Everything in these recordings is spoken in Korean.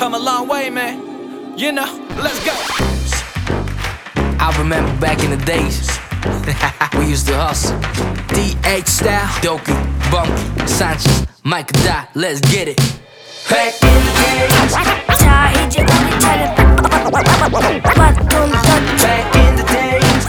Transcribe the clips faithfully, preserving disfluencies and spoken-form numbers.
come a long way, man. You know, let's go. I remember back in the days we used to hustle. D H style, Doki, Bunky, Sanchez, Mike Da, let's get it. Back in the days. 자 이제 우리 차례 왔던 Back in the days.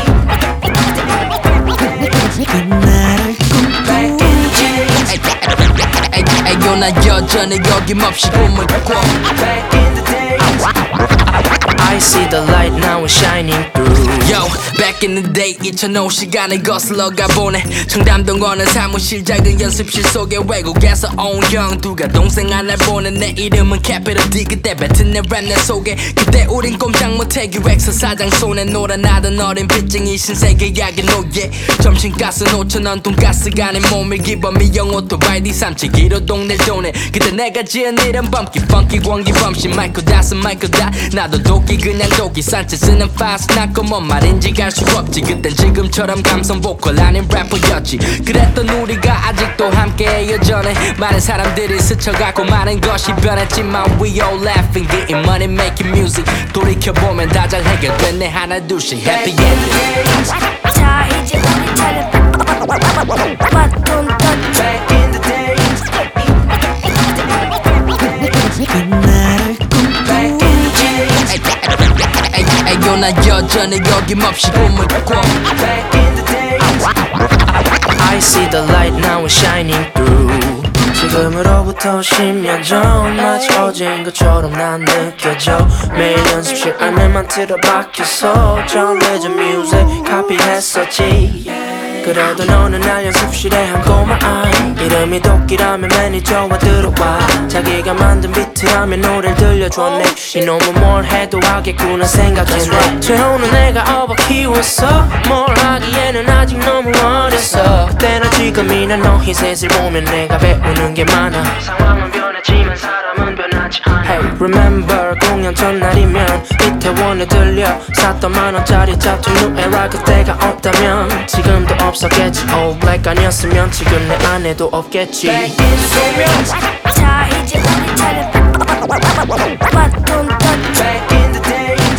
Back in the days. 애교 나 여전히 여김없이 꿈을 꿔. Back in the days. I see the light now it's shining through. Yo, back in the day 이천오 시간을 거슬러 가보네. 청담동원은 사무실 작은 연습실 속에 외국에서 온 형 두가 동생 하나 보내. 내 이름은 Capital D 그때 뱉은 내 랩 내 속에. 그때 우린 꼼짝 못해 기획서 사장 손에 놀아나던 어린 빚쟁이 신세계 야기 노예. 점심가스 오천원 돈가스가 내 몸을 기버 미영 오토바이 네 삼치기로 동네 돈에. 그때 내가 지은 이름 범기 펑키 광기 범신 마이클 다스 마이클 다. 나도 도끼 그냥 도끼 산체스는 fast 나고 뭔 말인지 알 수 없지. 그땐 지금처럼 감성 보컬 아닌 래퍼였지. 그랬던 우리가 아직도 함께 여전해. 많은 사람들이 스쳐가고 많은 것이 변했지만 We all laughing getting money making music. 돌이켜보면 다 잘 해결됐네 하나 둘씩 happy ending. 자 이제 우리 차례 왔던 Back in the days. Back in the days. 애교 나 여전히 여김없이 꿈을 꿔. Back in the days. I see the light now it's shining through. 지금으로부터 십년 전 마치 어제인 것처럼 난 느껴져. 매일 연습실 안에만 틀어박혀서 전래전 뮤직 카피했었지. 그래도 너는 날 연습실에 한 꼬마 아이. 이름이 도끼라면 매니저와 들어와. 자기가 만든 비트라면 노래를 들려줬네. 이놈은 뭘 해도 하겠구나 생각했네. 최호는 내가 업어 키웠어. 뭘 하기에는 아직 너무 어렸어. 그때나 지금이나 너희 셋을 보면 내가 배우는 게 많아. 상황은 변했지만 사람은 변하지 않아. Hey remember 공연 전날이면 이태원에 들려 샀던 만원짜리 자투 뉴에라 그때가 없다면 지금도 없었겠지. All black 아니었으면 지금 내 안에도 없겠지. 자 이제 우리 차례 왔던 Back in the days.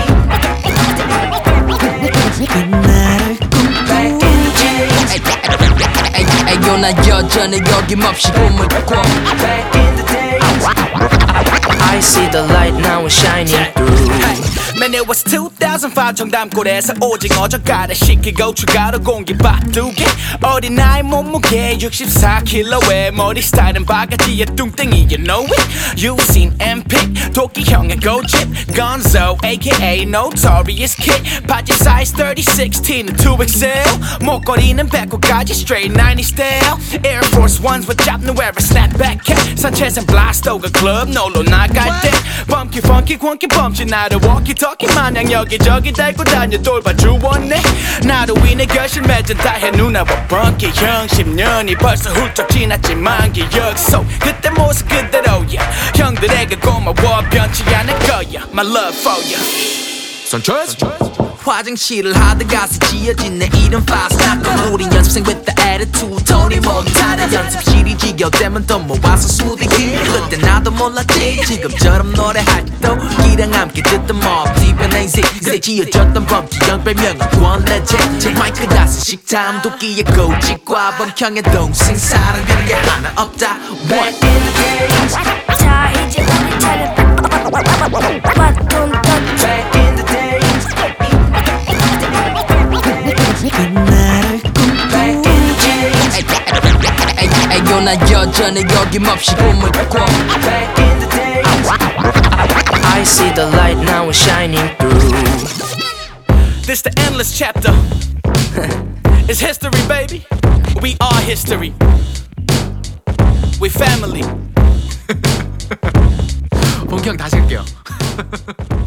Back in the days. 애교 나 여전히 여김없이 꿈을 꿔. Back in the days. I see the light now it's shining through. Man, it was two thousand five 청담골에서 오징어 젓갈에 시키고 추가로 공기 바두개. 어린 나이 몸무게 육십사 킬로그램의 머리 스타일은 바가지에 뚱땡이 you know it. You've seen M-Pick 도끼 형의 고집 Gonzo aka Notorious Kid. 바지 size thirty-six T는 two X L. 목걸이는 백호까지 straight ninety style. Air Force Ones with Jap New Era snapback cap. 산책은 Blastoga club 놀러 나갈 때 Funky funky quonky 범신 나를 walkie talkie 마냥 여기저기 달고 다녀 돌봐주었네. 나로 인해 결실 맺은 다해 누나와 Funky 형 십 년이 벌써 훌쩍 지났지만 기억 속 그때 모습 그대로야. 형들에게 고마워 변치 않을 거야. My love for you. 선처스 화장실을 하다가 지어진 내 이름 fast 나고 우린 연습생 with the attitude 토니 몬타나. 연습실이 지겨대면 더 모아서 스무디 길. 그때 나도 몰랐지 지금처럼 노래할 때도 기랑 함께 듣던 mob 뒤편의 인생 그때 지어졌던 범기 형 별명은 권레제. 마이크 다스 식탐 도끼의 고집과 범형의 동생 사랑되는 게 하나 없다. Back in the days. 자 이제 우리 차례 왔던 Back in the days. Back in the days. 애교 나 여전히 여김없이 꿈을 꿔. Back in the days. I see the light now it's shining through. This the endless chapter. It's history, baby. We are history. We family. 본격 다시 할게요.